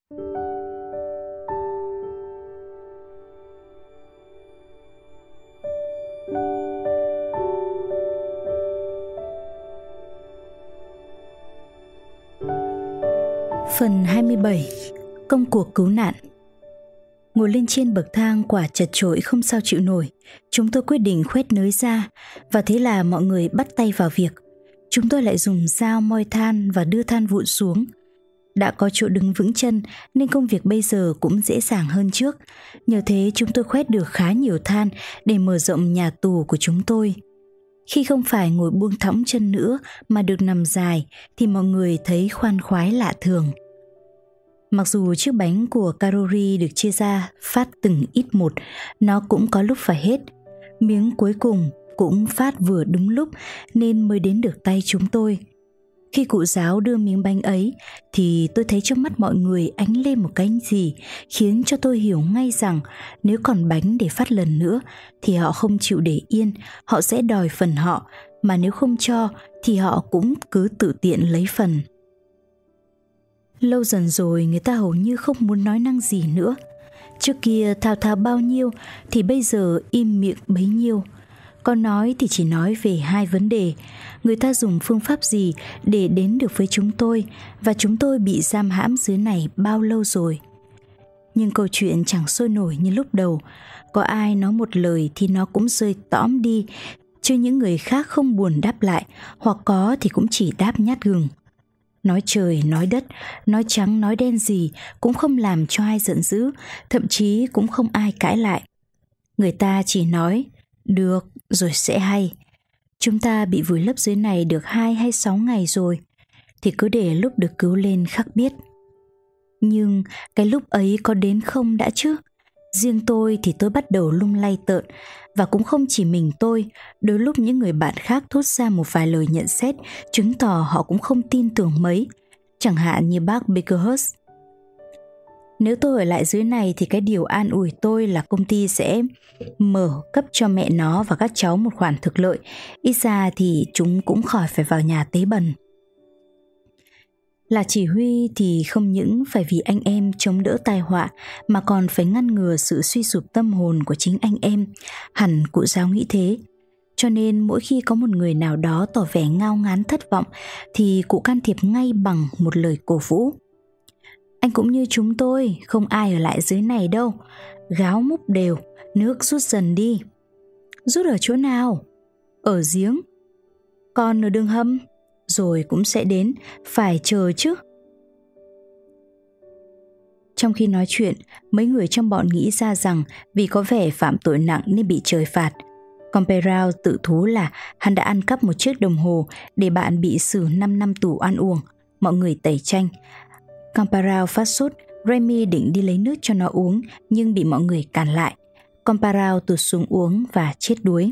Phần 27. Công cuộc cứu nạn. Ngồi lên trên bậc thang quả chật chội không sao chịu nổi, chúng tôi quyết định khoét nới ra, và thế là mọi người bắt tay vào việc. Chúng tôi lại dùng dao moi than và đưa than vụn xuống. Đã có chỗ đứng vững chân nên công việc bây giờ cũng dễ dàng hơn trước. Nhờ thế chúng tôi khoét được khá nhiều than để mở rộng nhà tù của chúng tôi. Khi không phải ngồi buông thõng chân nữa mà được nằm dài thì mọi người thấy khoan khoái lạ thường. Mặc dù chiếc bánh của Karori được chia ra phát từng ít một, nó cũng có lúc phải hết. Miếng cuối cùng cũng phát vừa đúng lúc nên mới đến được tay chúng tôi. Khi cụ giáo đưa miếng bánh ấy thì tôi thấy trong mắt mọi người ánh lên một cái gì khiến cho tôi hiểu ngay rằng nếu còn bánh để phát lần nữa thì họ không chịu để yên, họ sẽ đòi phần họ, mà nếu không cho thì họ cũng cứ tự tiện lấy phần. Lâu dần rồi người ta hầu như không muốn nói năng gì nữa. Trước kia thao thao bao nhiêu thì bây giờ im miệng bấy nhiêu. Có nói thì chỉ nói về hai vấn đề: người ta dùng phương pháp gì để đến được với chúng tôi, và chúng tôi bị giam hãm dưới này bao lâu rồi. Nhưng câu chuyện chẳng sôi nổi như lúc đầu. Có ai nói một lời thì nó cũng rơi tõm đi, chứ những người khác không buồn đáp lại, hoặc có thì cũng chỉ đáp nhát gừng. Nói trời, nói đất, nói trắng, nói đen gì cũng không làm cho ai giận dữ, thậm chí cũng không ai cãi lại. Người ta chỉ nói, được, rồi sẽ hay. Chúng ta bị vùi lấp dưới này được 2 hay 6 ngày rồi, thì cứ để lúc được cứu lên khắc biết. Nhưng cái lúc ấy có đến không đã chứ? Riêng tôi thì tôi bắt đầu lung lay tợn, và cũng không chỉ mình tôi, đôi lúc những người bạn khác thốt ra một vài lời nhận xét chứng tỏ họ cũng không tin tưởng mấy, chẳng hạn như bác Bakerhurst. Nếu tôi ở lại dưới này thì cái điều an ủi tôi là công ty sẽ mở cấp cho mẹ nó và các cháu một khoản thực lợi, ít ra thì chúng cũng khỏi phải vào nhà tế bần. Là chỉ huy thì không những phải vì anh em chống đỡ tai họa mà còn phải ngăn ngừa sự suy sụp tâm hồn của chính anh em, hẳn cụ giáo nghĩ thế. Cho nên mỗi khi có một người nào đó tỏ vẻ ngao ngán thất vọng thì cụ can thiệp ngay bằng một lời cổ vũ. Anh cũng như chúng tôi, không ai ở lại dưới này đâu. Gáo múc đều, nước rút dần đi. Rút ở chỗ nào? Ở giếng. Còn ở đường hầm? Rồi cũng sẽ đến, phải chờ chứ. Trong khi nói chuyện, mấy người trong bọn nghĩ ra rằng vì có vẻ phạm tội nặng nên bị trời phạt. Còn Perao tự thú là hắn đã ăn cắp một chiếc đồng hồ để bạn bị xử 5 năm tù oan uổng. Mọi người tẩy chay. Camparao phát sốt, Remy định đi lấy nước cho nó uống nhưng bị mọi người cản lại. Camparao tụt xuống uống và chết đuối.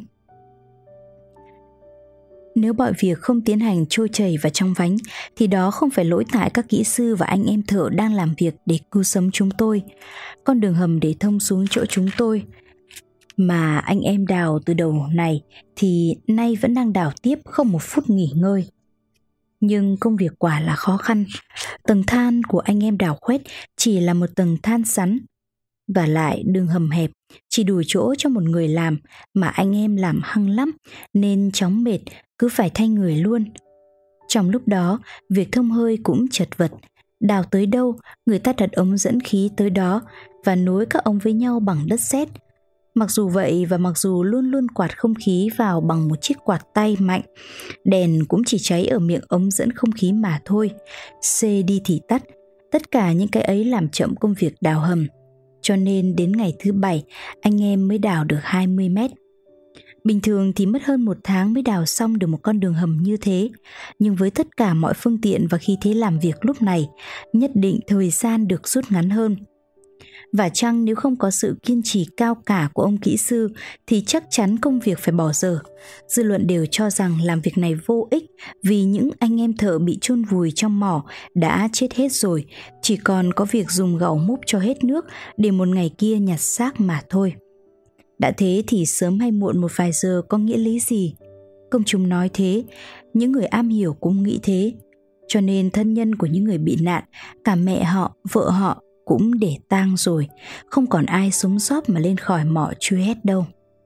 Nếu mọi việc không tiến hành trôi chảy và trong vánh thì đó không phải lỗi tại các kỹ sư và anh em thợ đang làm việc để cứu sống chúng tôi. Con đường hầm để thông xuống chỗ chúng tôi mà anh em đào từ đầu này thì nay vẫn đang đào tiếp, không một phút nghỉ ngơi. Nhưng công việc quả là khó khăn. Tầng than của anh em đào khoét chỉ là một tầng than sắn, và lại đường hầm hẹp, chỉ đủ chỗ cho một người làm, mà anh em làm hăng lắm nên chóng mệt, cứ phải thay người luôn. Trong lúc đó, việc thông hơi cũng chật vật. Đào tới đâu, người ta đặt ống dẫn khí tới đó và nối các ống với nhau bằng đất sét. Mặc dù vậy và mặc dù luôn luôn quạt không khí vào bằng một chiếc quạt tay mạnh, đèn cũng chỉ cháy ở miệng ống dẫn không khí mà thôi. C đi thì tắt. Tất cả những cái ấy làm chậm công việc đào hầm. Cho nên đến ngày thứ 7, anh em mới đào được 20 mét. Bình thường thì mất hơn 1 tháng mới đào xong được một con đường hầm như thế. Nhưng với tất cả mọi phương tiện và khí thế làm việc lúc này, nhất định thời gian được rút ngắn hơn. Và chăng nếu không có sự kiên trì cao cả của ông kỹ sư thì chắc chắn công việc phải bỏ dở. Dư luận đều cho rằng làm việc này vô ích vì những anh em thợ bị chôn vùi trong mỏ đã chết hết rồi, chỉ còn có việc dùng gàu múc cho hết nước để một ngày kia nhặt xác mà thôi. Đã thế thì sớm hay muộn một vài giờ có nghĩa lý gì? Công chúng nói thế, những người am hiểu cũng nghĩ thế. Cho nên thân nhân của những người bị nạn, cả mẹ họ, vợ họ cũng để tang rồi, không còn ai sống sót mà lên khỏi mỏ truy hét đâu.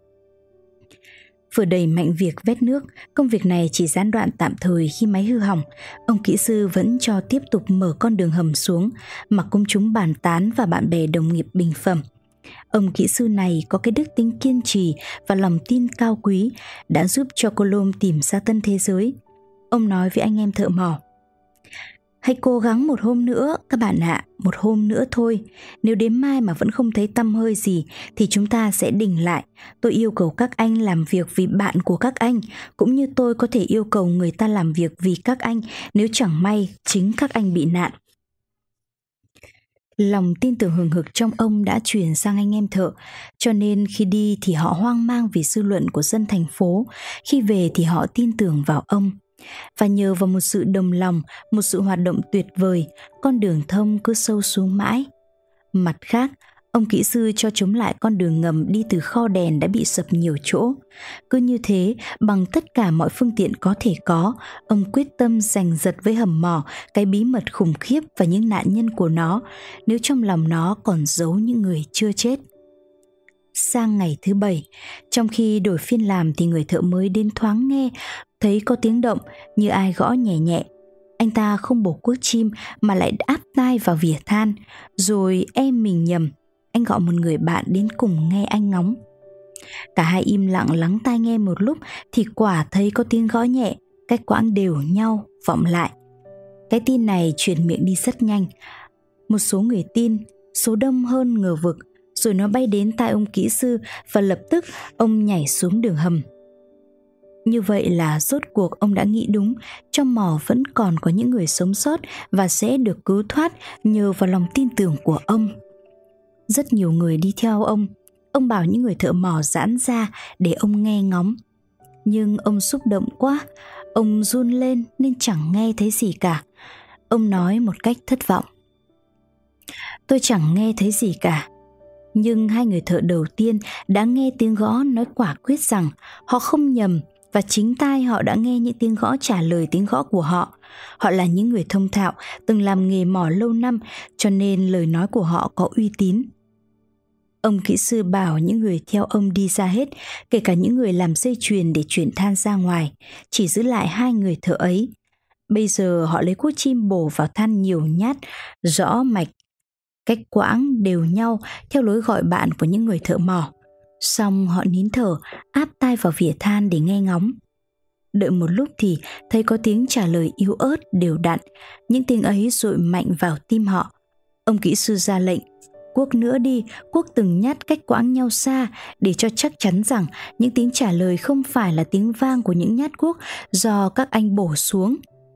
Vừa đẩy mạnh việc vét nước, công việc này chỉ gián đoạn tạm thời khi máy hư hỏng. Ông kỹ sư vẫn cho tiếp tục mở con đường hầm xuống, mặc công chúng bàn tán và bạn bè đồng nghiệp bình phẩm. Ông kỹ sư này có cái đức tính kiên trì và lòng tin cao quý đã giúp cho Colomb tìm ra tân thế giới. Ông nói với anh em thợ mỏ: "Hãy cố gắng một hôm nữa các bạn ạ, một hôm nữa thôi. Nếu đến mai mà vẫn không thấy tăm hơi gì thì chúng ta sẽ đình lại. Tôi yêu cầu các anh làm việc vì bạn của các anh, cũng như tôi có thể yêu cầu người ta làm việc vì các anh nếu chẳng may chính các anh bị nạn." Lòng tin tưởng hừng hực trong ông đã truyền sang anh em thợ, cho nên khi đi thì họ hoang mang vì dư luận của dân thành phố, khi về thì họ tin tưởng vào ông. Và nhờ vào một sự đồng lòng, một sự hoạt động tuyệt vời, con đường thông cứ sâu xuống mãi. Mặt khác, ông kỹ sư cho chống lại con đường ngầm đi từ kho đèn đã bị sập nhiều chỗ. Cứ như thế, bằng tất cả mọi phương tiện có thể có, ông quyết tâm giành giật với hầm mỏ cái bí mật khủng khiếp và những nạn nhân của nó, nếu trong lòng nó còn giấu những người chưa chết. Sang ngày thứ 7, trong khi đổi phiên làm thì người thợ mới đến thoáng nghe thấy có tiếng động như ai gõ nhẹ nhẹ. Anh ta không bổ cuốc chim mà lại áp tai vào vỉa than, rồi mình nhầm, anh gọi một người bạn đến cùng nghe anh ngóng. Cả hai im lặng lắng tai nghe một lúc thì quả thấy có tiếng gõ nhẹ, cách quãng đều nhau vọng lại. Cái tin này truyền miệng đi rất nhanh. Một số người tin, số đông hơn ngờ vực, rồi nó bay đến tai ông kỹ sư và lập tức ông nhảy xuống đường hầm. Như vậy là rốt cuộc ông đã nghĩ đúng, trong mỏ vẫn còn có những người sống sót và sẽ được cứu thoát nhờ vào lòng tin tưởng của ông. Rất nhiều người đi theo ông bảo những người thợ mỏ giãn ra để ông nghe ngóng. Nhưng ông xúc động quá, ông run lên nên chẳng nghe thấy gì cả. Ông nói một cách thất vọng: "Tôi chẳng nghe thấy gì cả." Nhưng hai người thợ đầu tiên đã nghe tiếng gõ nói quả quyết rằng họ không nhầm, và chính tai họ đã nghe những tiếng gõ trả lời tiếng gõ của họ. Họ là những người thông thạo, từng làm nghề mỏ lâu năm, cho nên lời nói của họ có uy tín. Ông kỹ sư bảo những người theo ông đi ra hết, kể cả những người làm dây chuyền để chuyển than ra ngoài, chỉ giữ lại hai người thợ ấy. Bây giờ họ lấy cuốc chim bổ vào than nhiều nhát, rõ mạch, cách quãng đều nhau theo lối gọi bạn của những người thợ mỏ. Xong họ nín thở, áp tai vào vỉa than để nghe ngóng. Đợi một lúc thì thấy có tiếng trả lời yếu ớt đều đặn, những tiếng ấy dội mạnh vào tim họ. Ông kỹ sư ra lệnh: "Cuốc nữa đi, cuốc từng nhát cách quãng nhau xa, để cho chắc chắn rằng những tiếng trả lời không phải là tiếng vang của những nhát cuốc do các anh bổ xuống."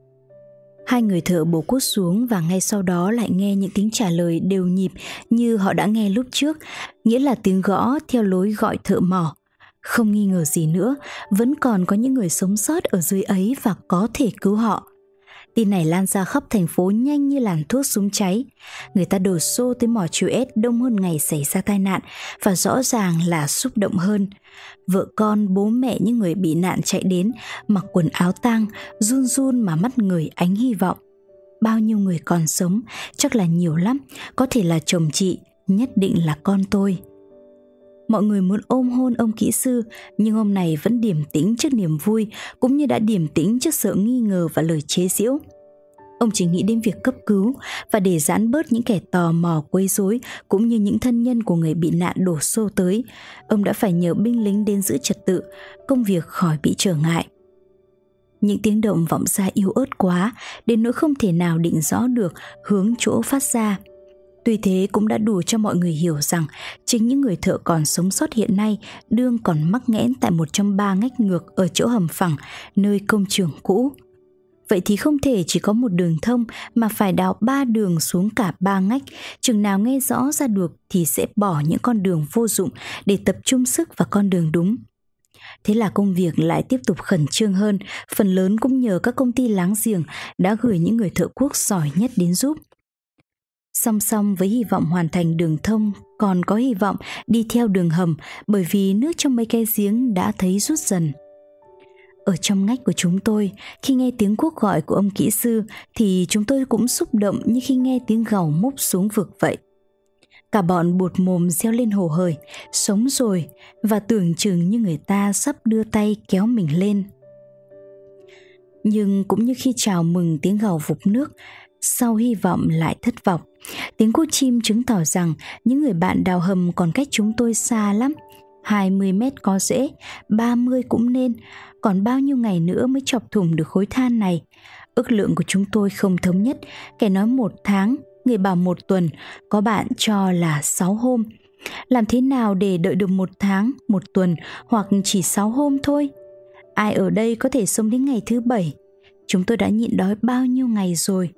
Hai người thợ bổ cuốc xuống và ngay sau đó lại nghe những tiếng trả lời đều nhịp như họ đã nghe lúc trước, nghĩa là tiếng gõ theo lối gọi thợ mỏ. Không nghi ngờ gì nữa, vẫn còn có những người sống sót ở dưới ấy và có thể cứu họ. Tin này lan ra khắp thành phố nhanh như làn thuốc súng cháy. Người ta đổ xô tới mỏ Chuet đông hơn ngày xảy ra tai nạn, và rõ ràng là xúc động hơn. Vợ con, bố mẹ những người bị nạn chạy đến, mặc quần áo tang, run run mà mắt người ánh hy vọng. Bao nhiêu người còn sống, chắc là nhiều lắm, có thể là chồng chị, nhất định là con tôi. Mọi người muốn ôm hôn ông kỹ sư, nhưng ông này vẫn điềm tĩnh trước niềm vui, cũng như đã điềm tĩnh trước sự nghi ngờ và lời chế giễu. Ông chỉ nghĩ đến việc cấp cứu, và để giãn bớt những kẻ tò mò quấy rối cũng như những thân nhân của người bị nạn đổ xô tới, ông đã phải nhờ binh lính đến giữ trật tự, công việc khỏi bị trở ngại. Những tiếng động vọng ra yếu ớt quá, đến nỗi không thể nào định rõ được hướng chỗ phát ra. Tuy thế cũng đã đủ cho mọi người hiểu rằng chính những người thợ còn sống sót hiện nay đương còn mắc nghẽn tại một trong 3 ngách ngược ở chỗ hầm phẳng, nơi công trường cũ. Vậy thì không thể chỉ có một đường thông mà phải đào 3 đường xuống cả 3 ngách, chừng nào nghe rõ ra được thì sẽ bỏ những con đường vô dụng để tập trung sức vào con đường đúng. Thế là công việc lại tiếp tục khẩn trương hơn, phần lớn cũng nhờ các công ty láng giềng đã gửi những người thợ cuốc giỏi nhất đến giúp. Song song với hy vọng hoàn thành đường thông, còn có hy vọng đi theo đường hầm, bởi vì nước trong mấy cái giếng đã thấy rút dần. Ở trong ngách của chúng tôi, khi nghe tiếng cuốc gọi của ông kỹ sư thì chúng tôi cũng xúc động như khi nghe tiếng gàu múc xuống vực vậy. Cả bọn buột mồm reo lên hồ hởi, sống rồi, và tưởng chừng như người ta sắp đưa tay kéo mình lên. Nhưng cũng như khi chào mừng tiếng gào vụt nước, sau hy vọng lại thất vọng. Tiếng cút chim chứng tỏ rằng những người bạn đào hầm còn cách chúng tôi xa lắm. 20 mét có dễ, 30 cũng nên, còn bao nhiêu ngày nữa mới chọc thủng được khối than này. Ước lượng của chúng tôi không thống nhất, kẻ nói 1 tháng, người bảo 1 tuần, có bạn cho là 6 hôm. Làm thế nào để đợi được 1 tháng, 1 tuần hoặc chỉ 6 hôm thôi? Ai ở đây có thể sống đến ngày thứ 7? Chúng tôi đã nhịn đói bao nhiêu ngày rồi.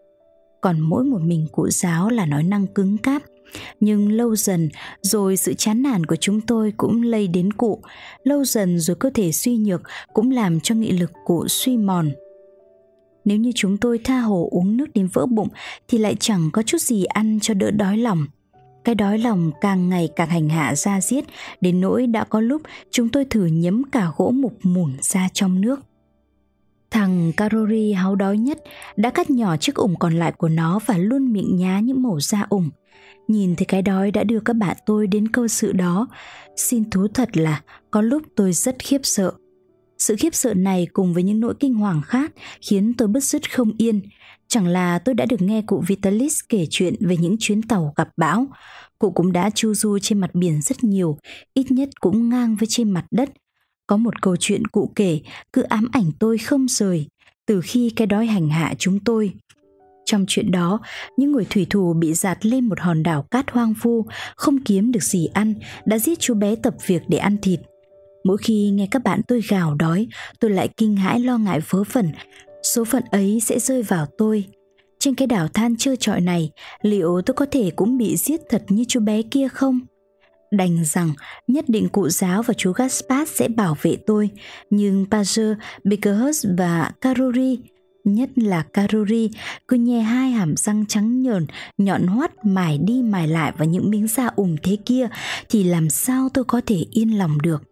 Còn mỗi một mình cụ giáo là nói năng cứng cáp. Nhưng lâu dần rồi sự chán nản của chúng tôi cũng lây đến cụ. Lâu dần rồi cơ thể suy nhược cũng làm cho nghị lực cụ suy mòn. Nếu như chúng tôi tha hồ uống nước đến vỡ bụng thì lại chẳng có chút gì ăn cho đỡ đói lòng. Cái đói lòng càng ngày càng hành hạ da diết, đến nỗi đã có lúc chúng tôi thử nhấm cả gỗ mục mủn ra trong nước. Thằng Karori háu đói nhất đã cắt nhỏ chiếc ủng còn lại của nó và luôn miệng nhá những mẩu da ủng. Nhìn thấy cái đói đã đưa các bạn tôi đến câu sự đó, xin thú thật là có lúc tôi rất khiếp sợ. Sự khiếp sợ này cùng với những nỗi kinh hoàng khác khiến tôi bứt rứt không yên. Chẳng là tôi đã được nghe cụ Vitalis kể chuyện về những chuyến tàu gặp bão. Cụ cũng đã chu du trên mặt biển rất nhiều, ít nhất cũng ngang với trên mặt đất. Có một câu chuyện cụ kể cứ ám ảnh tôi không rời từ khi cái đói hành hạ chúng tôi. Trong chuyện đó, những người thủy thủ bị dạt lên một hòn đảo cát hoang vu, không kiếm được gì ăn, đã giết chú bé tập việc để ăn thịt. Mỗi khi nghe các bạn tôi gào đói, tôi lại kinh hãi lo ngại vớ vẩn, số phận ấy sẽ rơi vào tôi. Trên cái đảo than trơ trọi này, liệu tôi có thể cũng bị giết thật như chú bé kia không? Đành rằng nhất định cụ giáo và chú Gaspard sẽ bảo vệ tôi, nhưng Pager, Bakerhurst và Karori, nhất là Karori, cứ nhe hai hàm răng trắng nhờn, nhọn hoắt mài đi mài lại vào những miếng da ủng thế kia, thì làm sao tôi có thể yên lòng được.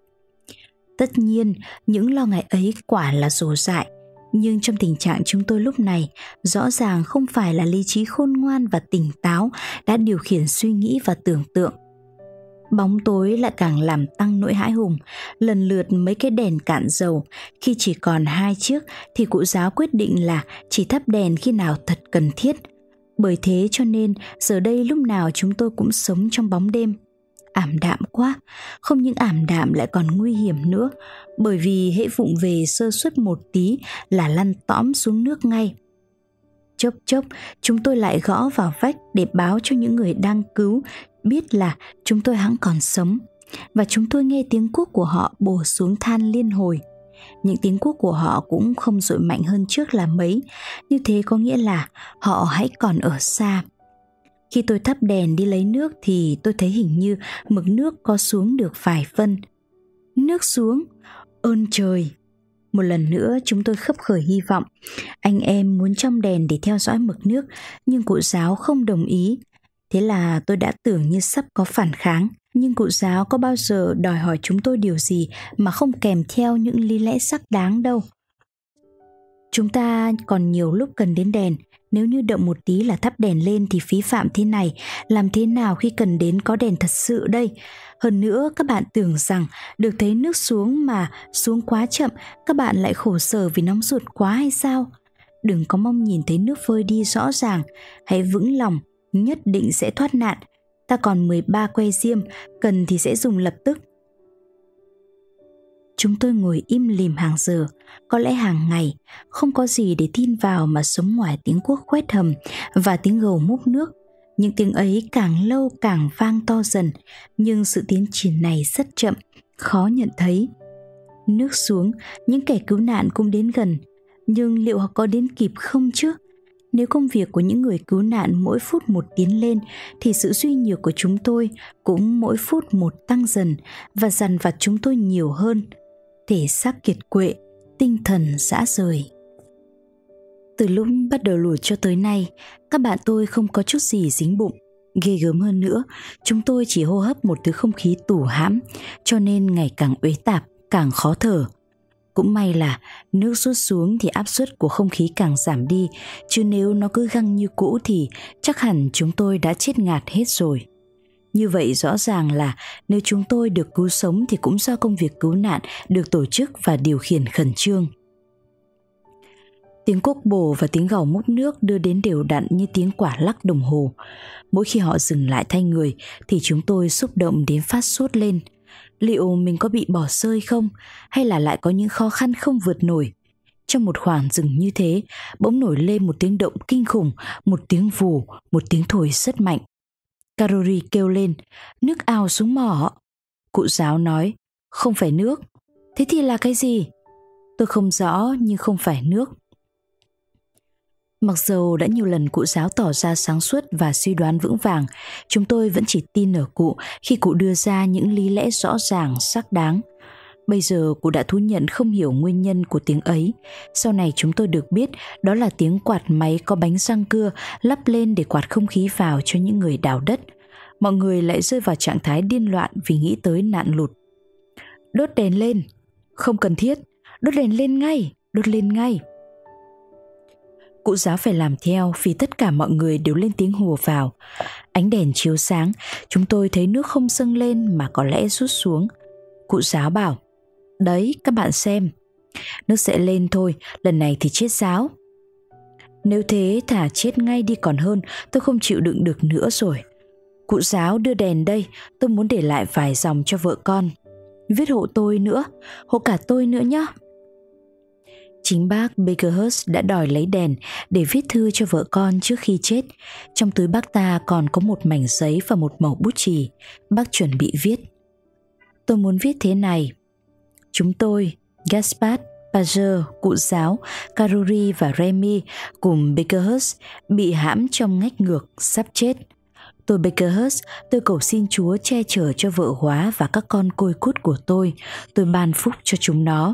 Tất nhiên, những lo ngại ấy quả là rồ dại, nhưng trong tình trạng chúng tôi lúc này, rõ ràng không phải là lý trí khôn ngoan và tỉnh táo đã điều khiển suy nghĩ và tưởng tượng. Bóng tối lại càng làm tăng nỗi hãi hùng. Lần lượt mấy cái đèn cạn dầu, khi chỉ còn 2 chiếc thì cụ giáo quyết định là chỉ thắp đèn khi nào thật cần thiết. Bởi thế cho nên giờ đây lúc nào chúng tôi cũng sống trong bóng đêm. Ảm đạm quá, không những ảm đạm lại còn nguy hiểm nữa, bởi vì hễ vụng về sơ suất một tí là lăn tõm xuống nước ngay. Chốc chốc chúng tôi lại gõ vào vách để báo cho những người đang cứu biết là chúng tôi hẵng còn sống, và chúng tôi nghe tiếng cuốc của họ bổ xuống than liên hồi. Những tiếng cuốc của họ cũng không dội mạnh hơn trước là mấy, như thế có nghĩa là họ hãy còn ở xa. Khi tôi thắp đèn đi lấy nước thì tôi thấy hình như mực nước có xuống được vài phân. Nước xuống? Ơn trời! Một lần nữa chúng tôi khấp khởi hy vọng. Anh em muốn trong đèn để theo dõi mực nước, nhưng cụ giáo không đồng ý. Thế là tôi đã tưởng như sắp có phản kháng. Nhưng cụ giáo có bao giờ đòi hỏi chúng tôi điều gì mà không kèm theo những lý lẽ xác đáng đâu. Chúng ta còn nhiều lúc cần đến đèn. Nếu như đợi một tí là thắp đèn lên thì phí phạm thế này. Làm thế nào khi cần đến có đèn thật sự đây? Hơn nữa các bạn tưởng rằng được thấy nước xuống mà xuống quá chậm, các bạn lại khổ sở vì nóng ruột quá hay sao? Đừng có mong nhìn thấy nước vơi đi rõ ràng. Hãy vững lòng, nhất định sẽ thoát nạn. Ta còn 13 que diêm, cần thì sẽ dùng lập tức. Chúng tôi ngồi im lìm hàng giờ, có lẽ hàng ngày, không có gì để tin vào mà sống ngoài tiếng cuốc khoét hầm và tiếng gầu múc nước. Những tiếng ấy càng lâu càng vang to dần, nhưng sự tiến triển này rất chậm, khó nhận thấy. Nước xuống, những kẻ cứu nạn cũng đến gần, nhưng liệu họ có đến kịp không chứ? Nếu công việc của những người cứu nạn mỗi phút một tiến lên, thì sự suy nhược của chúng tôi cũng mỗi phút một tăng dần và dằn vặt chúng tôi nhiều hơn. Thể xác kiệt quệ, tinh thần rã rời. Từ lúc bắt đầu lùi cho tới nay, các bạn tôi không có chút gì dính bụng. Ghê gớm hơn nữa, chúng tôi chỉ hô hấp một thứ không khí tù hãm, cho nên ngày càng uế tạp, càng khó thở. Cũng may là nước rút xuống thì áp suất của không khí càng giảm đi, chứ nếu nó cứ găng như cũ thì chắc hẳn chúng tôi đã chết ngạt hết rồi. Như vậy rõ ràng là nếu chúng tôi được cứu sống thì cũng do công việc cứu nạn được tổ chức và điều khiển khẩn trương. Tiếng cuốc bổ và tiếng gào múc nước đưa đến đều đặn như tiếng quả lắc đồng hồ. Mỗi khi họ dừng lại thay người thì chúng tôi xúc động đến phát sốt lên. Liệu mình có bị bỏ rơi không? Hay là lại có những khó khăn không vượt nổi? Trong một khoảng rừng như thế, bỗng nổi lên một tiếng động kinh khủng, một tiếng vù, một tiếng thổi rất mạnh. Karori kêu lên, nước ao xuống mỏ. Cụ giáo nói, không phải nước. Thế thì là cái gì? Tôi không rõ nhưng không phải nước. Mặc dầu đã nhiều lần cụ giáo tỏ ra sáng suốt và suy đoán vững vàng, chúng tôi vẫn chỉ tin ở cụ khi cụ đưa ra những lý lẽ rõ ràng, xác đáng. Bây giờ cụ đã thú nhận không hiểu nguyên nhân của tiếng ấy. Sau này chúng tôi được biết đó là tiếng quạt máy có bánh răng cưa lắp lên để quạt không khí vào cho những người đào đất. Mọi người lại rơi vào trạng thái điên loạn vì nghĩ tới nạn lụt. Đốt đèn lên. Không cần thiết. Đốt đèn lên ngay. Đốt lên ngay. Cụ giáo phải làm theo vì tất cả mọi người đều lên tiếng hùa vào. Ánh đèn chiếu sáng, chúng tôi thấy nước không dâng lên mà có lẽ rút xuống. Cụ giáo bảo, đấy các bạn xem, nước sẽ lên thôi, lần này thì chết giáo. Nếu thế thả chết ngay đi còn hơn, tôi không chịu đựng được nữa rồi. Cụ giáo đưa đèn đây, tôi muốn để lại vài dòng cho vợ con. Viết hộ tôi nữa, hộ cả tôi nữa nhé. Chính bác Bakerhurst đã đòi lấy đèn để viết thư cho vợ con trước khi chết. Trong túi bác ta còn có một mảnh giấy và một mẩu bút chì. Bác chuẩn bị viết. Tôi muốn viết thế này. Chúng tôi, Gaspard, Pager, cụ giáo, Karori và Remy cùng Bakerhurst bị hãm trong ngách ngược, sắp chết. Tôi Bakerhurst, tôi cầu xin Chúa che chở cho vợ hóa và các con côi cút của tôi. Tôi ban phúc cho chúng nó.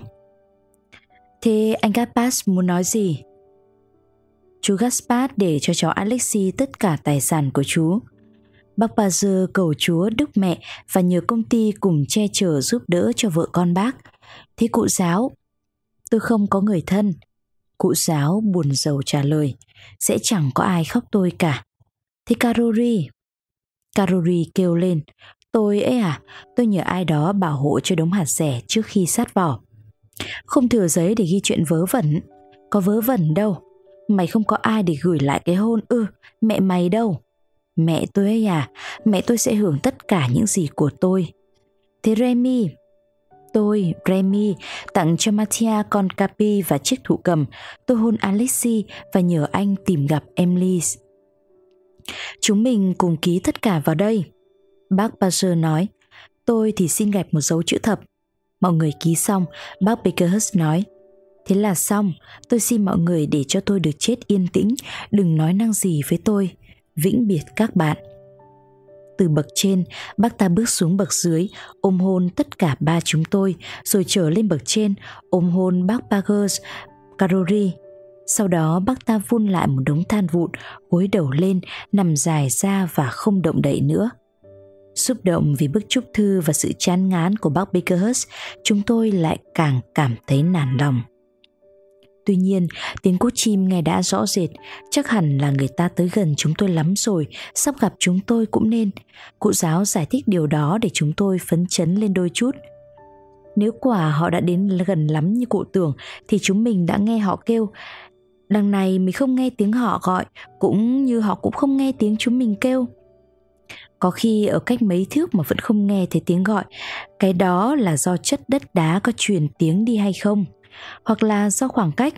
Thế anh Gaspard muốn nói gì? Chú Gaspard để cho cháu Alexi tất cả tài sản của chú. Bác Pager cầu Chúa Đức Mẹ và nhờ công ty cùng che chở giúp đỡ cho vợ con bác. Thế cụ giáo? Tôi không có người thân. Cụ giáo buồn rầu trả lời. Sẽ chẳng có ai khóc tôi cả. Thế Karori? Karori kêu lên. Tôi ấy à? Tôi nhờ ai đó bảo hộ cho đống hạt rẻ trước khi sát vỏ. Không thừa giấy để ghi chuyện vớ vẩn. Có vớ vẩn đâu. Mày không có ai để gửi lại cái hôn mẹ mày đâu. Mẹ tôi ấy à? Mẹ tôi sẽ hưởng tất cả những gì của tôi. Thế Remy? Tôi, Remy, tặng cho Mattia con Capi và chiếc thụ cầm. Tôi hôn Alexi và nhờ anh tìm gặp Emily. Chúng mình cùng ký tất cả vào đây. Bác Pager nói. Tôi thì xin gạch một dấu chữ thập. Mọi người ký xong, bác Bakerhurst nói. Thế là xong, tôi xin mọi người để cho tôi được chết yên tĩnh, đừng nói năng gì với tôi. Vĩnh biệt các bạn. Từ bậc trên, bác ta bước xuống bậc dưới, ôm hôn tất cả ba chúng tôi, rồi trở lên bậc trên, ôm hôn bác Pager, Karori. Sau đó bác ta vun lại một đống than vụn, gối đầu lên, nằm dài ra và không động đậy nữa. Xúc động vì bức chúc thư và sự chán ngán của bác Bakerhurst, chúng tôi lại càng cảm thấy nản lòng. Tuy nhiên, tiếng cút chim nghe đã rõ rệt, chắc hẳn là người ta tới gần chúng tôi lắm rồi, sắp gặp chúng tôi cũng nên. Cụ giáo giải thích điều đó để chúng tôi phấn chấn lên đôi chút. Nếu quả họ đã đến gần lắm như cụ tưởng, thì chúng mình đã nghe họ kêu. Đằng này mình không nghe tiếng họ gọi, cũng như họ cũng không nghe tiếng chúng mình kêu. Có khi ở cách mấy thước mà vẫn không nghe thấy tiếng gọi. Cái đó là do chất đất đá có truyền tiếng đi hay không, hoặc là do khoảng cách.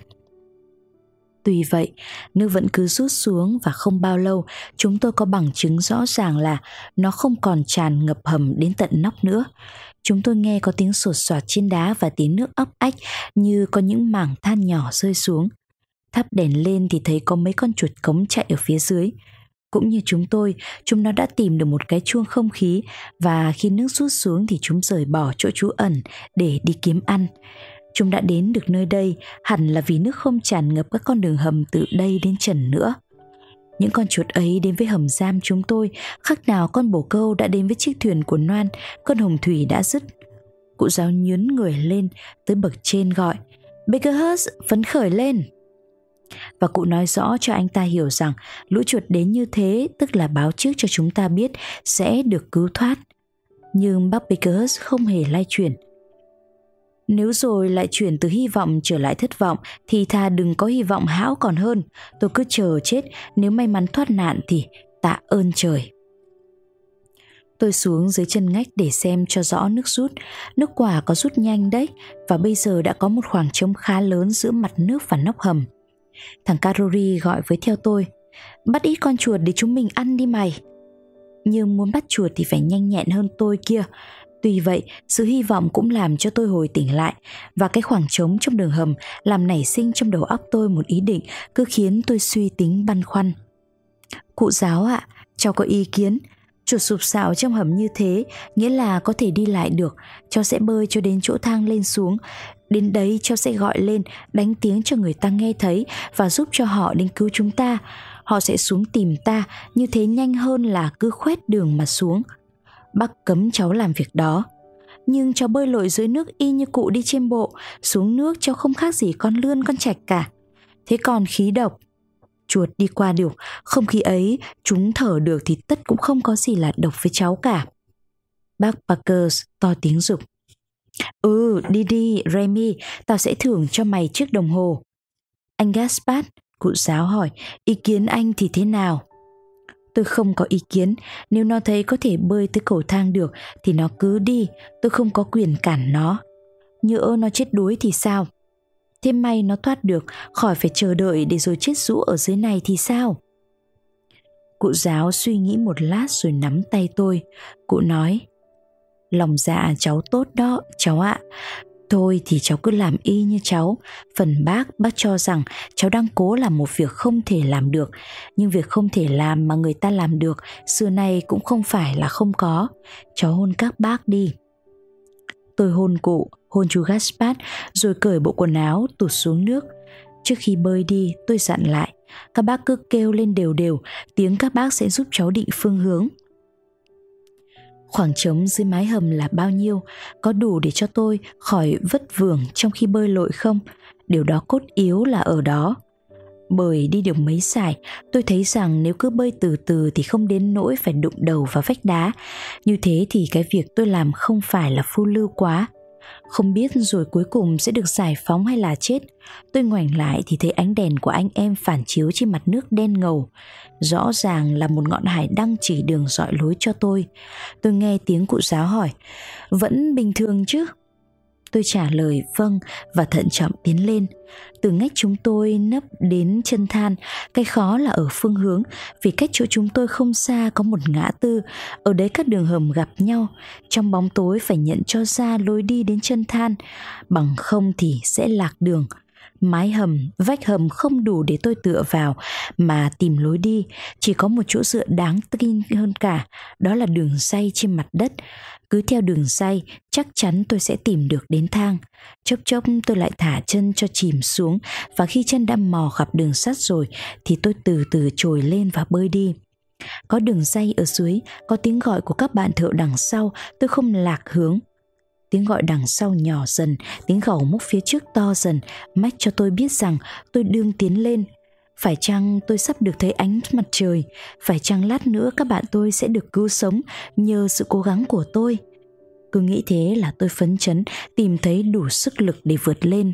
Tuy vậy, nước vẫn cứ rút xuống và không bao lâu chúng tôi có bằng chứng rõ ràng là nó không còn tràn ngập hầm đến tận nóc nữa. Chúng tôi nghe có tiếng sột soạt trên đá và tiếng nước óc ách như có những mảng than nhỏ rơi xuống. Thắp đèn lên thì thấy có mấy con chuột cống chạy ở phía dưới. Cũng như chúng tôi, chúng nó đã tìm được một cái chuông không khí và khi nước rút xuống thì chúng rời bỏ chỗ trú ẩn để đi kiếm ăn. Chúng đã đến được nơi đây hẳn là vì nước không tràn ngập các con đường hầm từ đây đến trần nữa. Những con chuột ấy đến với hầm giam chúng tôi khác nào con bồ câu đã đến với chiếc thuyền của Noan, con hồng thủy đã dứt. Cụ giáo nhướng người lên tới bậc trên gọi, Bakerhurst phấn khởi lên. Và cụ nói rõ cho anh ta hiểu rằng lũ chuột đến như thế tức là báo trước cho chúng ta biết sẽ được cứu thoát. Nhưng bác Bakerhurst không hề lay chuyển. Nếu rồi lại chuyển từ hy vọng trở lại thất vọng thì thà đừng có hy vọng hão còn hơn. Tôi cứ chờ chết, nếu may mắn thoát nạn thì tạ ơn trời. Tôi xuống dưới chân ngách để xem cho rõ nước rút. Nước quả có rút nhanh đấy, và bây giờ đã có một khoảng trống khá lớn giữa mặt nước và nóc hầm. Thằng Karori gọi với theo tôi: "Bắt ít con chuột để chúng mình ăn đi mày." Nhưng muốn bắt chuột thì phải nhanh nhẹn hơn tôi kia. Tuy vậy, sự hy vọng cũng làm cho tôi hồi tỉnh lại, và cái khoảng trống trong đường hầm làm nảy sinh trong đầu óc tôi một ý định cứ khiến tôi suy tính băn khoăn. "Cụ giáo ạ, cháu có ý kiến. Chuột sụp sạo trong hầm như thế nghĩa là có thể đi lại được. Cháu sẽ bơi cho đến chỗ thang lên xuống. Đến đấy cháu sẽ gọi lên, đánh tiếng cho người ta nghe thấy và giúp cho họ đến cứu chúng ta. Họ sẽ xuống tìm ta, như thế nhanh hơn là cứ khoét đường mà xuống. Bác cấm cháu làm việc đó. Nhưng cháu bơi lội dưới nước y như cụ đi trên bộ. Xuống nước cháu không khác gì con lươn con trạch cả. Thế còn khí độc, chuột đi qua được, không khí ấy chúng thở được thì tất cũng không có gì là độc với cháu cả." Bác Parker to tiếng giục: Đi đi, Remy, tao sẽ thưởng cho mày chiếc đồng hồ." "Anh Gaspard," cụ giáo hỏi, "ý kiến anh thì thế nào?" "Tôi không có ý kiến. Nếu nó thấy có thể bơi tới cầu thang được thì nó cứ đi, tôi không có quyền cản nó. Nhỡ nó chết đuối thì sao? Thế may nó thoát được, khỏi phải chờ đợi để rồi chết rũ ở dưới này thì sao?" Cụ giáo suy nghĩ một lát rồi nắm tay tôi. Cụ nói: "Lòng dạ cháu tốt đó, cháu ạ. Thôi thì cháu cứ làm y như cháu. Phần bác cho rằng cháu đang cố làm một việc không thể làm được. Nhưng việc không thể làm mà người ta làm được xưa nay cũng không phải là không có. Cháu hôn các bác đi." Tôi hôn cụ, hôn chú Gaspard, rồi cởi bộ quần áo tụt xuống nước. Trước khi bơi đi, tôi dặn lại: "Các bác cứ kêu lên đều đều, tiếng các bác sẽ giúp cháu định phương hướng." Khoảng trống dưới mái hầm là bao nhiêu? Có đủ để cho tôi khỏi vất vưởng trong khi bơi lội không? Điều đó cốt yếu là ở đó. Bởi đi được mấy sải, tôi thấy rằng nếu cứ bơi từ từ thì không đến nỗi phải đụng đầu vào vách đá. Như thế thì cái việc tôi làm không phải là phiêu lưu quá. Không biết rồi cuối cùng sẽ được giải phóng hay là chết. Tôi ngoảnh lại thì thấy ánh đèn của anh em phản chiếu trên mặt nước đen ngầu. Rõ ràng là một ngọn hải đăng chỉ đường rọi lối cho tôi. Tôi nghe tiếng cụ giáo hỏi: "Vẫn bình thường chứ?" Tôi trả lời vâng và thận trọng tiến lên. Từ ngách chúng tôi nấp đến chân than, cái khó là ở phương hướng, vì cách chỗ chúng tôi không xa có một ngã tư, ở đấy các đường hầm gặp nhau. Trong bóng tối phải nhận cho ra lối đi đến chân than, bằng không thì sẽ lạc đường. Mái hầm, vách hầm không đủ để tôi tựa vào mà tìm lối đi. Chỉ có một chỗ dựa đáng tin hơn cả, đó là đường ray trên mặt đất. Cứ theo đường ray, chắc chắn tôi sẽ tìm được đến thang. Chốc chốc tôi lại thả chân cho chìm xuống, và khi chân đã mò gặp đường sắt rồi thì tôi từ từ trồi lên và bơi đi. Có đường ray ở dưới, có tiếng gọi của các bạn thợ đằng sau, tôi không lạc hướng. Tiếng gọi đằng sau nhỏ dần, tiếng gẩu múc phía trước to dần, mách cho tôi biết rằng tôi đương tiến lên. Phải chăng tôi sắp được thấy ánh mặt trời? Phải chăng lát nữa các bạn tôi sẽ được cứu sống nhờ sự cố gắng của tôi? Cứ nghĩ thế là tôi phấn chấn, tìm thấy đủ sức lực để vượt lên.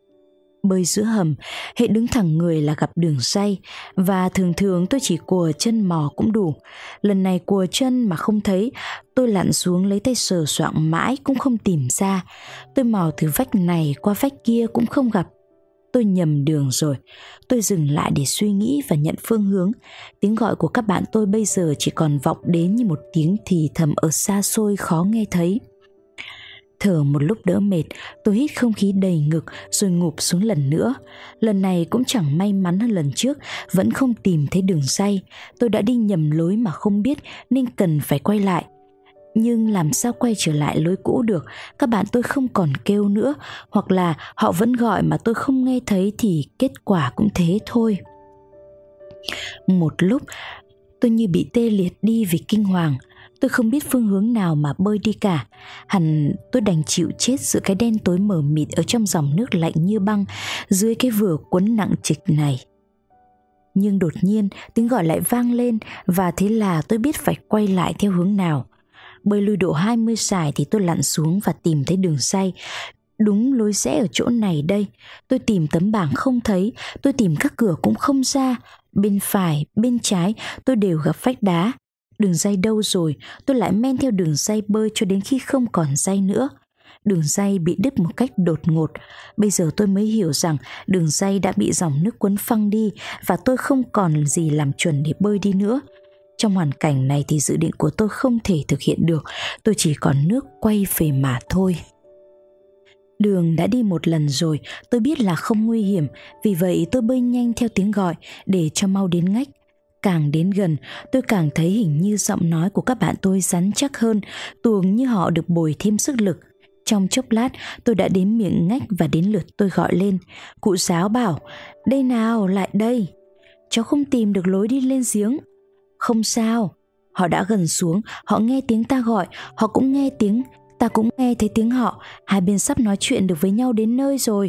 Bơi giữa hầm, hệ đứng thẳng người là gặp đường ray, và thường thường tôi chỉ cùa chân mò cũng đủ. Lần này cùa chân mà không thấy, tôi lặn xuống lấy tay sờ soạng mãi cũng không tìm ra. Tôi mò từ vách này qua vách kia cũng không gặp. Tôi nhầm đường rồi. Tôi dừng lại để suy nghĩ và nhận phương hướng. Tiếng gọi của các bạn tôi bây giờ chỉ còn vọng đến như một tiếng thì thầm ở xa xôi khó nghe thấy. Thở một lúc đỡ mệt, tôi hít không khí đầy ngực rồi ngụp xuống lần nữa. Lần này cũng chẳng may mắn hơn lần trước, vẫn không tìm thấy đường ray. Tôi đã đi nhầm lối mà không biết nên cần phải quay lại. Nhưng làm sao quay trở lại lối cũ được? Các bạn tôi không còn kêu nữa, hoặc là họ vẫn gọi mà tôi không nghe thấy thì kết quả cũng thế thôi. Một lúc tôi như bị tê liệt đi vì kinh hoàng. Tôi không biết phương hướng nào mà bơi đi cả. Hẳn tôi đành chịu chết giữa cái đen tối mờ mịt ở trong dòng nước lạnh như băng, dưới cái vửa cuốn nặng trịch này. Nhưng đột nhiên tiếng gọi lại vang lên, và thế là tôi biết phải quay lại theo hướng nào. Bơi lui độ 20 sải thì tôi lặn xuống và tìm thấy đường ray. Đúng lối rẽ ở chỗ này đây. Tôi tìm tấm bảng không thấy, tôi tìm các cửa cũng không ra. Bên phải, bên trái tôi đều gặp vách đá. Đường ray đâu rồi? Tôi lại men theo đường ray bơi cho đến khi không còn ray nữa. Đường ray bị đứt một cách đột ngột. Bây giờ tôi mới hiểu rằng đường ray đã bị dòng nước cuốn phăng đi, và tôi không còn gì làm chuẩn để bơi đi nữa. Trong hoàn cảnh này thì dự định của tôi không thể thực hiện được. Tôi chỉ còn nước quay về mà thôi. Đường đã đi một lần rồi, tôi biết là không nguy hiểm, vì vậy tôi bơi nhanh theo tiếng gọi để cho mau đến ngách. Càng đến gần, tôi càng thấy hình như giọng nói của các bạn tôi rắn chắc hơn, tuồng như họ được bồi thêm sức lực. Trong chốc lát, tôi đã đến miệng ngách và đến lượt tôi gọi lên. Cụ giáo bảo, đây nào, lại đây. Cháu không tìm được lối đi lên giếng. Không sao, họ đã gần xuống, họ nghe tiếng ta gọi, họ cũng nghe tiếng, ta cũng nghe thấy tiếng họ, hai bên sắp nói chuyện được với nhau đến nơi rồi.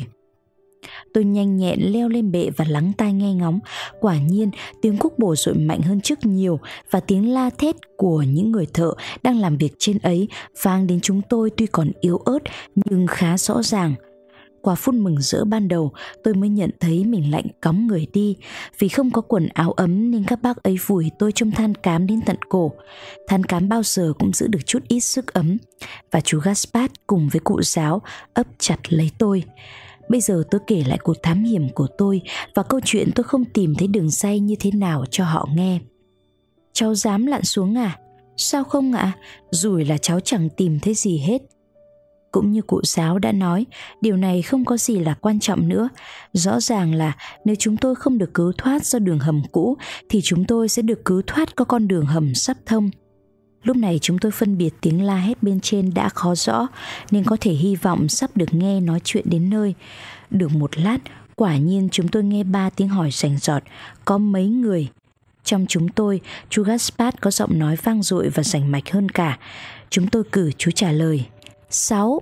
Tôi nhanh nhẹn leo lên bệ và lắng tai nghe ngóng. Quả nhiên tiếng cuốc bổ dội mạnh hơn trước nhiều, và tiếng la thét của những người thợ đang làm việc trên ấy vang đến chúng tôi tuy còn yếu ớt nhưng khá rõ ràng. Qua phút mừng rỡ ban đầu, tôi mới nhận thấy mình lạnh cóng người đi. Vì không có quần áo ấm nên các bác ấy vùi tôi trong than cám đến tận cổ. Than cám bao giờ cũng giữ được chút ít sức ấm. Và chú Gaspard cùng với cụ giáo ấp chặt lấy tôi. Bây giờ tôi kể lại cuộc thám hiểm của tôi và câu chuyện tôi không tìm thấy đường ray như thế nào cho họ nghe. Cháu dám lặn xuống à? Sao không ạ? Rủi là cháu chẳng tìm thấy gì hết. Cũng như cụ giáo đã nói, điều này không có gì là quan trọng nữa. Rõ ràng là nếu chúng tôi không được cứu thoát do đường hầm cũ thì chúng tôi sẽ được cứu thoát qua con đường hầm sắp thông. Lúc này chúng tôi phân biệt tiếng la hét bên trên đã khó rõ, nên có thể hy vọng sắp được nghe nói chuyện đến nơi. Được một lát, quả nhiên chúng tôi nghe 3 tiếng hỏi rành rọt, có mấy người. Trong chúng tôi, chú Gaspard có giọng nói vang dội và rành mạch hơn cả. Chúng tôi cử chú trả lời. 6.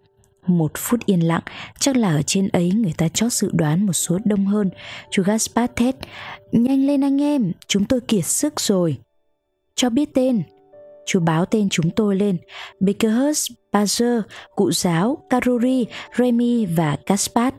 1 phút yên lặng, chắc là ở trên ấy người ta chót dự đoán một số đông hơn. Chú Gaspard thét, nhanh lên anh em, chúng tôi kiệt sức rồi. Cho biết tên. Chú báo tên chúng tôi lên: Bakerhurst, Bazer, cụ giáo, Carrory, Remy và Gaspard.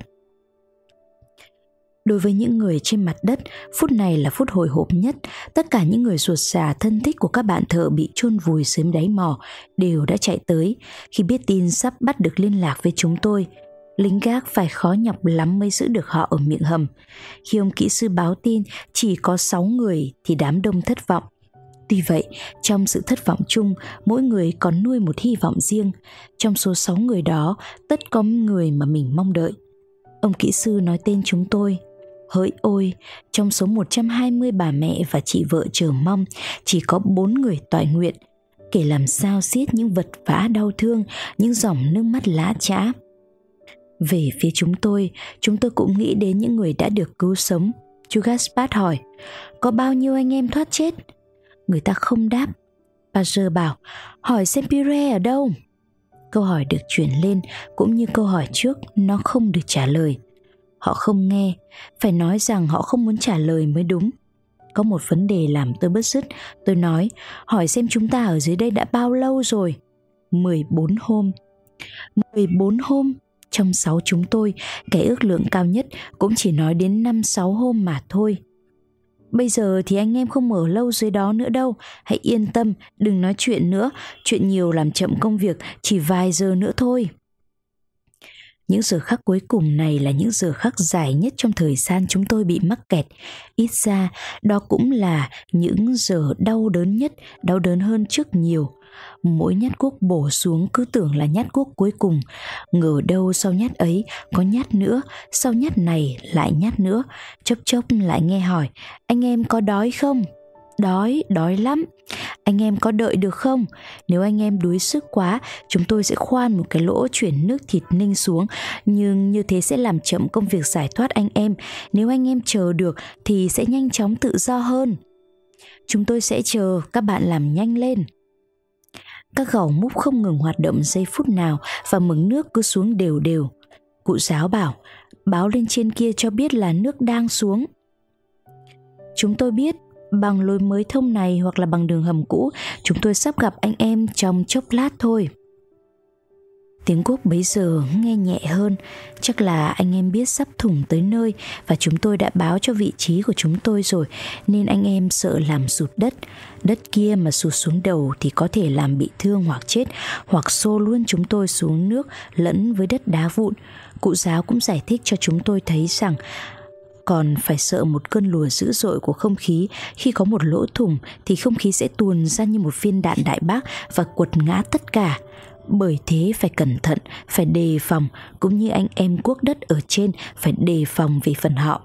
Đối với những người trên mặt đất, phút này là phút hồi hộp nhất. Tất cả những người ruột già thân thích của các bạn thợ bị chôn vùi dưới đáy mỏ đều đã chạy tới. Khi biết tin sắp bắt được liên lạc với chúng tôi, lính gác phải khó nhọc lắm mới giữ được họ ở miệng hầm. Khi ông kỹ sư báo tin chỉ có 6 người thì đám đông thất vọng. Tuy vậy, trong sự thất vọng chung, mỗi người còn nuôi một hy vọng riêng. Trong số 6 người đó, tất có người mà mình mong đợi. Ông kỹ sư nói tên chúng tôi. Hỡi ôi, trong số 120 bà mẹ và chị vợ chờ mong, chỉ có 4 người toại nguyện. Kể làm sao xiết những vật vã đau thương, những dòng nước mắt lã chã. Về phía chúng tôi cũng nghĩ đến những người đã được cứu sống. Chú Gaspard hỏi, có bao nhiêu anh em thoát chết? Người ta không đáp. Pager bảo, hỏi xem Pierre ở đâu? Câu hỏi được chuyển lên, cũng như câu hỏi trước, nó không được trả lời. Họ không nghe, phải nói rằng họ không muốn trả lời mới đúng. Có một vấn đề làm tôi bứt rứt. Tôi nói, hỏi xem chúng ta ở dưới đây đã bao lâu rồi? 14 hôm. 14 hôm. Trong 6 chúng tôi, cái ước lượng cao nhất cũng chỉ nói đến 5-6 hôm mà thôi. Bây giờ thì anh em không ở lâu dưới đó nữa đâu. Hãy yên tâm, đừng nói chuyện nữa. Chuyện nhiều làm chậm công việc, chỉ vài giờ nữa thôi. Những giờ khắc cuối cùng này là những giờ khắc dài nhất trong thời gian chúng tôi bị mắc kẹt. Ít ra, đó cũng là những giờ đau đớn nhất, đau đớn hơn trước nhiều. Mỗi nhát cuốc bổ xuống cứ tưởng là nhát cuốc cuối cùng. Ngờ đâu sau nhát ấy có nhát nữa, sau nhát này lại nhát nữa. Chốc chốc lại nghe hỏi, anh em có đói không? Đói lắm. Anh em có đợi được không? Nếu anh em đuối sức quá, chúng tôi sẽ khoan một cái lỗ chuyển nước thịt ninh xuống, nhưng như thế sẽ làm chậm công việc giải thoát anh em. Nếu anh em chờ được thì sẽ nhanh chóng tự do hơn. Chúng tôi sẽ chờ, các bạn làm nhanh lên. Các gàu múc không ngừng hoạt động giây phút nào và mực nước cứ xuống đều đều. Cụ giáo bảo, báo lên trên kia cho biết là nước đang xuống. Chúng tôi biết, bằng lối mới thông này hoặc là bằng đường hầm cũ, chúng tôi sắp gặp anh em trong chốc lát thôi. Tiếng cuốc bấy giờ nghe nhẹ hơn, chắc là anh em biết sắp thủng tới nơi và chúng tôi đã báo cho vị trí của chúng tôi rồi, nên anh em sợ làm sụt đất. Đất kia mà sụt xuống đầu thì có thể làm bị thương hoặc chết, hoặc xô luôn chúng tôi xuống nước lẫn với đất đá vụn. Cụ giáo cũng giải thích cho chúng tôi thấy rằng còn phải sợ một cơn lùa dữ dội của không khí. Khi có một lỗ thủng thì không khí sẽ tuôn ra như một viên đạn đại bác và quật ngã tất cả. Bởi thế phải cẩn thận, phải đề phòng, cũng như anh em cuốc đất ở trên phải đề phòng về phần họ.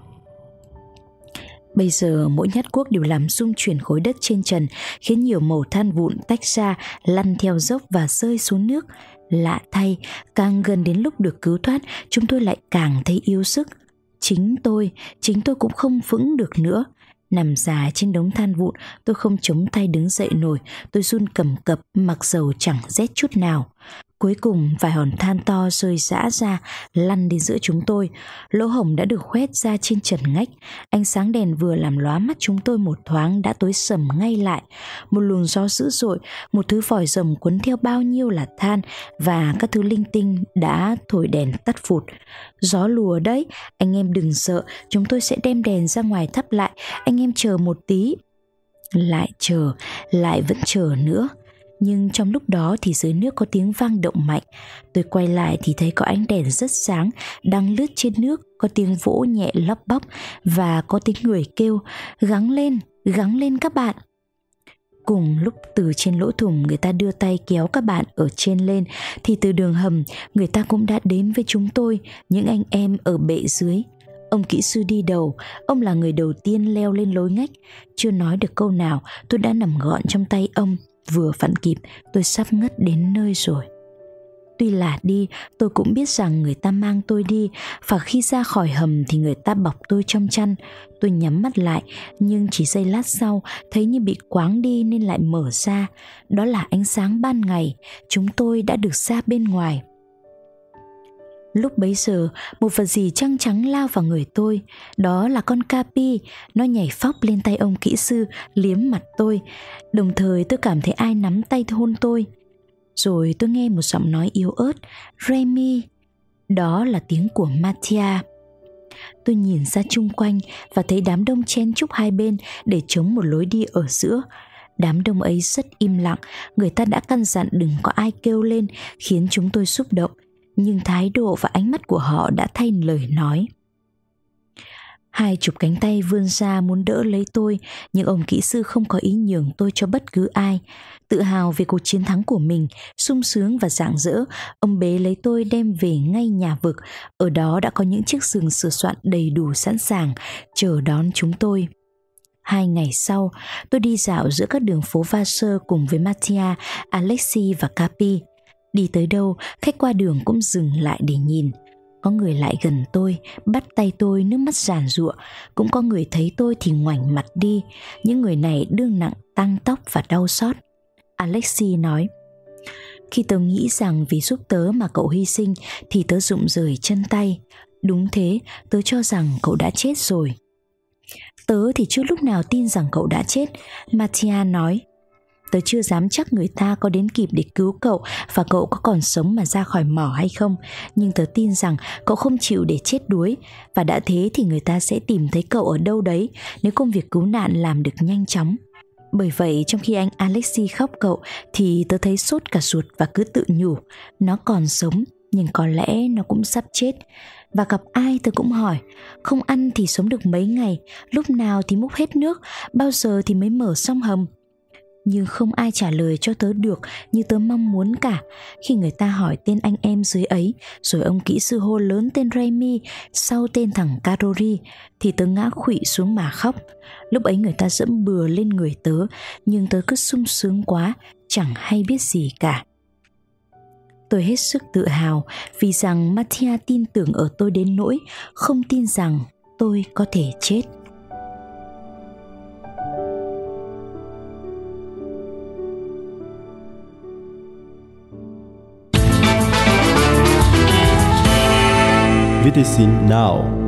Bây giờ mỗi nhát cuốc đều làm rung chuyển khối đất trên trần, khiến nhiều mẩu than vụn tách ra, lăn theo dốc và rơi xuống nước. Lạ thay, càng gần đến lúc được cứu thoát, chúng tôi lại càng thấy yếu sức. Chính tôi cũng không vững được nữa. Nằm dài trên đống than vụn, tôi không chống tay đứng dậy nổi, tôi run cầm cập mặc dầu chẳng rét chút nào. Cuối cùng vài hòn than to rơi rã ra, lăn đến giữa chúng tôi. Lỗ hổng đã được khoét ra trên trần ngách. Ánh sáng đèn vừa làm lóa mắt chúng tôi một thoáng đã tối sầm ngay lại. Một luồng gió dữ dội, một thứ vòi rồng cuốn theo bao nhiêu là than và các thứ linh tinh đã thổi đèn tắt phụt. Gió lùa đấy, anh em đừng sợ, chúng tôi sẽ đem đèn ra ngoài thắp lại, anh em chờ một tí. Lại chờ, lại vẫn chờ nữa. Nhưng trong lúc đó thì dưới nước có tiếng vang động mạnh. Tôi quay lại thì thấy có ánh đèn rất sáng đang lướt trên nước, có tiếng vỗ nhẹ lóc bóc và có tiếng người kêu gắng lên các bạn. Cùng lúc từ trên lỗ thủng người ta đưa tay kéo các bạn ở trên lên thì từ đường hầm người ta cũng đã đến với chúng tôi, những anh em ở bệ dưới. Ông kỹ sư đi đầu, ông là người đầu tiên leo lên lối ngách. Chưa nói được câu nào tôi đã nằm gọn trong tay ông. Vừa vặn kịp, tôi sắp ngất đến nơi rồi. Tuy là đi, tôi cũng biết rằng người ta mang tôi đi, và khi ra khỏi hầm thì người ta bọc tôi trong chăn. Tôi nhắm mắt lại, nhưng chỉ giây lát sau thấy như bị quáng đi nên lại mở ra. Đó là ánh sáng ban ngày, chúng tôi đã được ra bên ngoài. Lúc bấy giờ, một vật gì trắng trắng lao vào người tôi. Đó là con Capi. Nó nhảy phóc lên tay ông kỹ sư, liếm mặt tôi. Đồng thời tôi cảm thấy ai nắm tay hôn tôi. Rồi tôi nghe một giọng nói yếu ớt, Remy. Đó là tiếng của Mattia. Tôi nhìn ra chung quanh và thấy đám đông chen chúc hai bên để chống một lối đi ở giữa. Đám đông ấy rất im lặng, người ta đã căn dặn đừng có ai kêu lên, khiến chúng tôi xúc động. Nhưng thái độ và ánh mắt của họ đã thay lời nói. 20 cánh tay vươn ra muốn đỡ lấy tôi, nhưng ông kỹ sư không có ý nhường tôi cho bất cứ ai. Tự hào về cuộc chiến thắng của mình, sung sướng và rạng rỡ, ông bế lấy tôi đem về ngay nhà vực. Ở đó đã có những chiếc giường sửa soạn đầy đủ sẵn sàng, chờ đón chúng tôi. 2 ngày sau, tôi đi dạo giữa các đường phố Vasseur cùng với Mattia, Alexis và Capi. Đi tới đâu, khách qua đường cũng dừng lại để nhìn. Có người lại gần tôi, bắt tay tôi, nước mắt giàn giụa. Cũng có người thấy tôi thì ngoảnh mặt đi. Những người này đương nặng tang tóc và đau xót. Alexis nói: Khi tớ nghĩ rằng vì giúp tớ mà cậu hy sinh thì tớ rụng rời chân tay. Đúng thế, tớ cho rằng cậu đã chết rồi. Tớ thì chưa lúc nào tin rằng cậu đã chết, Mattia nói. Tớ chưa dám chắc người ta có đến kịp để cứu cậu và cậu có còn sống mà ra khỏi mỏ hay không. Nhưng tớ tin rằng cậu không chịu để chết đuối. Và đã thế thì người ta sẽ tìm thấy cậu ở đâu đấy nếu công việc cứu nạn làm được nhanh chóng. Bởi vậy trong khi anh Alexis khóc cậu thì tớ thấy sốt cả ruột và cứ tự nhủ: nó còn sống nhưng có lẽ nó cũng sắp chết. Và gặp ai tớ cũng hỏi: không ăn thì sống được mấy ngày, lúc nào thì múc hết nước, bao giờ thì mới mở xong hầm. Nhưng không ai trả lời cho tớ được như tớ mong muốn cả. Khi người ta hỏi tên anh em dưới ấy, rồi ông kỹ sư hô lớn tên Remy, sau tên thằng Carori, thì tớ ngã khuỵu xuống mà khóc. Lúc ấy người ta dẫm bừa lên người tớ, nhưng tớ cứ sung sướng quá, chẳng hay biết gì cả. Tôi hết sức tự hào vì rằng Mattia tin tưởng ở tôi đến nỗi không tin rằng tôi có thể chết. medicine now.